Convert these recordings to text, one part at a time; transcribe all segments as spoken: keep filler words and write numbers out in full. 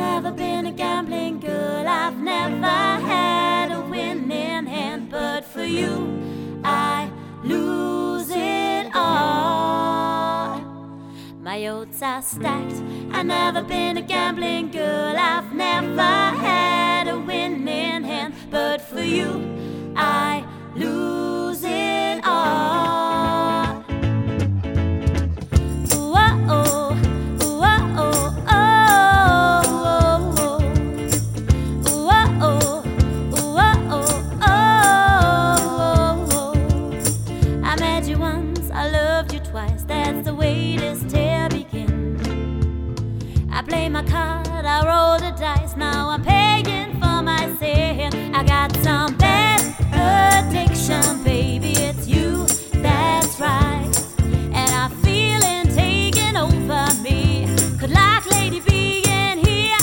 never been a gambling girl, I've never had a winning hand, but for you, I lose it all. My odds are stacked. I've never been a gambling girl, I've never had a winning hand, but for you, I lose it all. That's the way this tale begins. I play my card, I roll the dice. Now I'm paying for my sin. I got some bad addiction, baby, it's you, that's right. And I'm feeling taken over me. Could like Lady be in here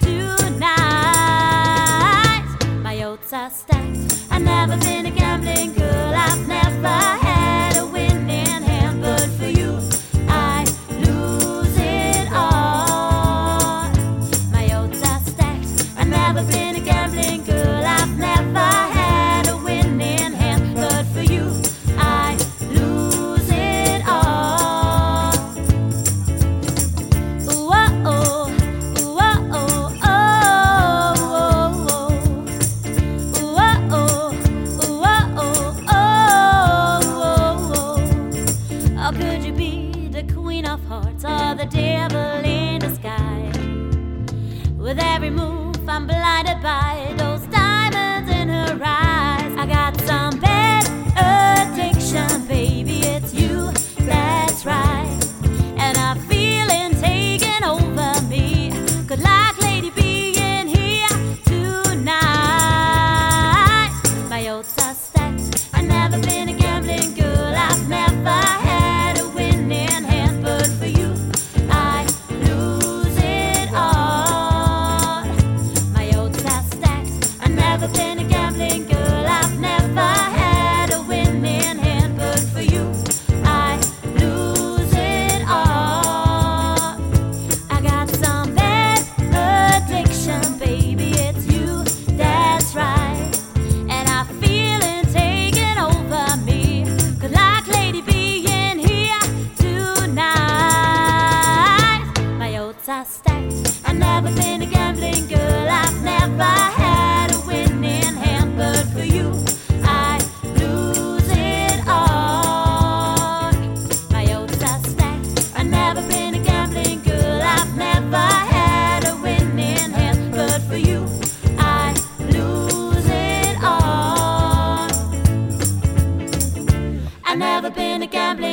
tonight. My odds are stacked. I've never been a gambling girl, I've never had a winning hand, but for you, I lose it all. My odds are stacked. I've never been a gambling girl, I've never had a winning hand, but for you, I lose it all. Ooh, oh, oh, ooh, oh, oh, oh, oh, ooh, oh, oh, ooh, oh, oh, oh. How could you be the queen of hearts or the devil in disguise? With every move I'm blinded by those diamonds in her eyes. I got some bad addiction, baby, it's you, that's right. And I'm feeling taken over me. Could like Lady be in here tonight. My odds are stacked. I've never been a gambling girl, I've never had a winning hand, but for you, I lose it all. My odds are stacked. I've never been a gambling girl, I've never had a winning hand, but for you, I lose it all. I got some bad addiction, baby, it's you, that's right. And I'm feeling taken over me. Could like Lady be in here tonight. My odds are stacked. I've never been a gambling girl, I've never had a winning hand, but for you, I lose it all. My odds are stacked. I've never been a gambling girl, I've never had a winning hand, but for you, I lose it all. I've never been a gambling